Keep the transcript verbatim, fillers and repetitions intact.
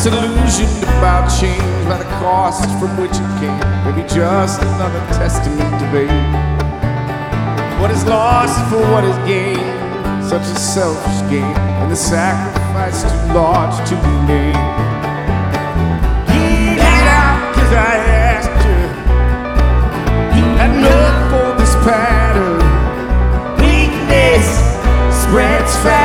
disillusioned about change by the cost from which it came. Maybe just another testament to vain. What is lost for what is gained? Such a selfish game, and the sacrifice too large to be made.